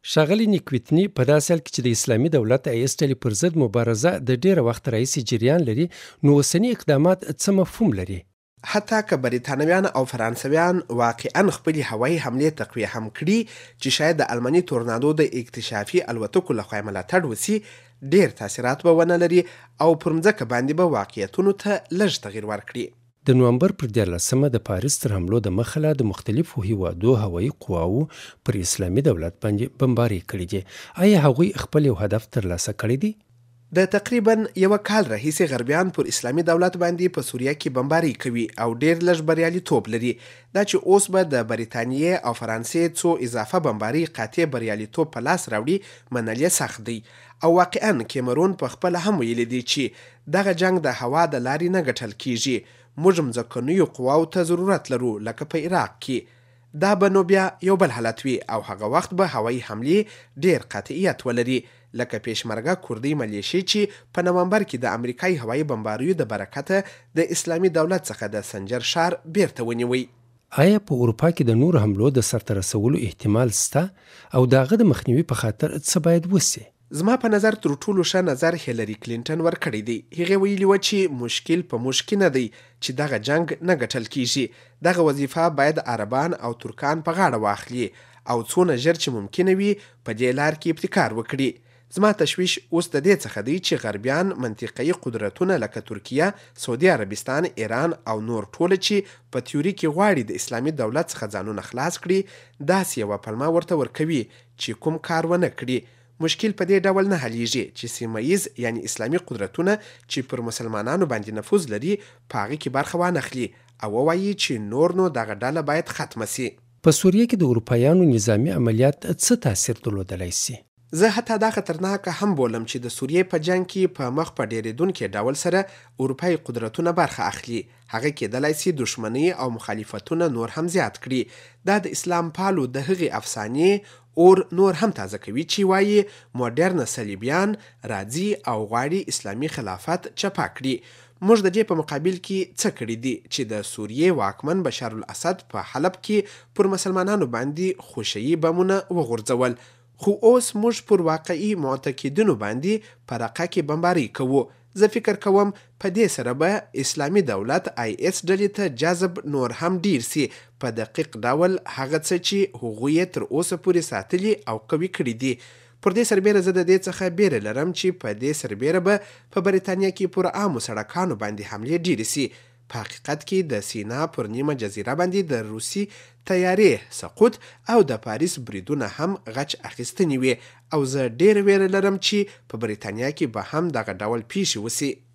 ښاغلي نیکویتني په داسې حال کې چې د اسلامي دولت IS ډلې پر ضد مبارزه د ډېره وخت راهیسې جریان لري، نو اوسني اقدامات څه مفهوم لري؟ حتی که بریتانویان او فرانسویان واقعا خپلې هوایي حملې تقویه هم کړي چې شاید د الماني تورنادو د اکتشافي الوتکو لخوا ملاتړ وسي، ډېر تاثیرات به ونه لري او پر مځکه باندې به واقعیتونو ته لږ تغیر ورکړي. د نومبر پر 14 د پاریس تر حملو د مخله د مختلفو هیوادو هوایي قواو پر اسلامي دولت باندې بمباري کړي دي. آیا هغوی خپل یو هدف ترلاسه کړی دی؟ د تقریبا یو کال راهیسې غربیان پر اسلامي دولت باندې په سوریه کې بمباري کوي او ډېر لږ بریالیتوب لري. دا چې اوس به د بریتانیې او فرانسې څو اضافه بمباري قاطع بریالیتوب په لاس راوړي منل یې سخت دی. او واقعا کیمرون په خپله هم ویلي دی چې دغه جنگ د هوا د لارې نه ګټل کیږي. موږ مځکنیو قواو ته ضرورت لرو لکه په عراق کې. دا به نو بیا یو بل حالت وي او هغه وخت به هوایي حملې ډېر قاطعیت ولري، لکه پیشمرګه کوردي ملیشې چې په نومبر کې د امریکایي هوایي بمباریو د برکته د اسلامي دولت څخه د سنجر ښار بیرته ونیوی. آیا په اروپا کې د نور حملو د سرته رسولو احتمال شته او د هغه د مخنیوي په خاطر څه باید وسي؟ زما په نظر تر ټولو ښه نظر هیلری کلینټن ورکړی دی. هغې ویلي و چې مشکل په موږ کې نه دی چې دغه جنگ نه ګټل کیږي. دغه وظیفه باید عربان او ترکان په غاړه واخلي او څونه ژر چې ممکنه وي په دې لار کې ابتکار وکړي. زما تشویش اوس د دې څخه دی چې غربیان منطقه‌ایي قدرتونه لکه ترکیه، سعودي عربستان، ایران او نور ټول چې په تیوري کې غواړي د اسلامي دولت څخه ځانونه خلاص کړي، داسې یوه پلمه ورته ورکوي چې کوم کار ونه کړي. مشکل په دې ډول نه حلیږي چې سیمه‌ایز یعنی اسلامي قدرتونه چې پر مسلمانانو باندې نفوذ لري په هغې کې برخه وانخلي او ووایي چې نور نو دغه ډله باید ختمه سي. په سوریه کې د اروپایانو نظامی عملیات څه تاثیر درلودلی سي؟ زه حتی دا خطرناکه هم بولم چې د سوریې په جنگ کې په مخ په ډیریدونکي ډول سره اروپایي قدرتونه برخه اخلي. هغه کېدلی سي دښمنۍ او مخالفتونه نور هم زیات کړي. دا د اسلام پالو د هغې افسانې اور نور هم تازه کوي چې وایي موډرن صلیبیان راځي او غواړي اسلامي خلافت چپا کړي. موږ د دې په مقابل کې څه کړي دي چې د سوریې واکمن بشار الاسد په حلب کې پر مسلمانانو باندې خوشیي بمونه وغورځول، خو اوس موږ پر واقعي معتقدینو باندې په رقه کې بمباري کوو. زه فکر کوم په دې سره به اسلامي دولت IS ډلې ته جذب نور هم ډیر سي، په دقیق ډول هغه څه چې هغوی تر اوسه پورې ساتلي او قوي کړي دي. پر دې سربیره زه د دې څخه بیره لرم چې په دې سربیره به په بریتانیا کې پر عامو سړکانو باندې حملې ډیرې سي. په حقیقت کې د سینا پر نیمه جزیره باندې د روسي تیارې سقوط او د پاریس بریدونه هم غچ اخیستنې وي او زه ډېر ویره لرم چې په بریتانیا کې به هم دغه ډول پیښې وسي.